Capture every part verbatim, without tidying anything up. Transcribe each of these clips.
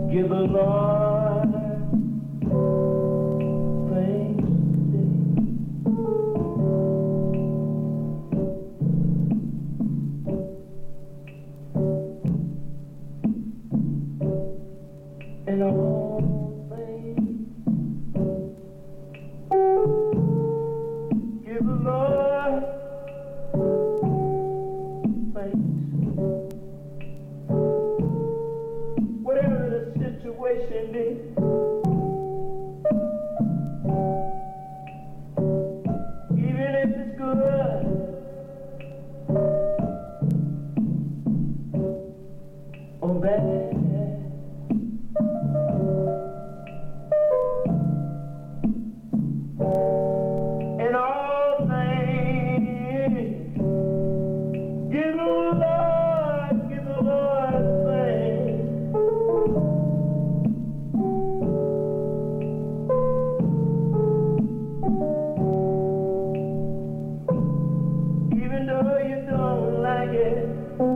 Give the Lord thanks today. In all things, give the Lord thanks. Whatever the situation is, even if it's good or bad, in all things, give the Lord, give the Lord thanks. Even though you don't like it,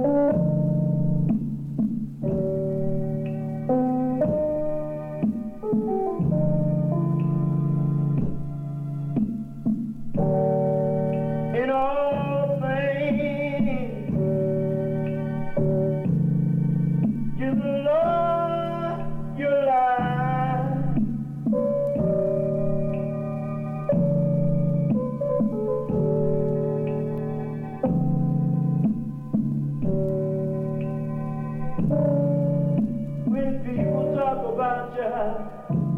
in all things, give the Lord your life. When people talk about you,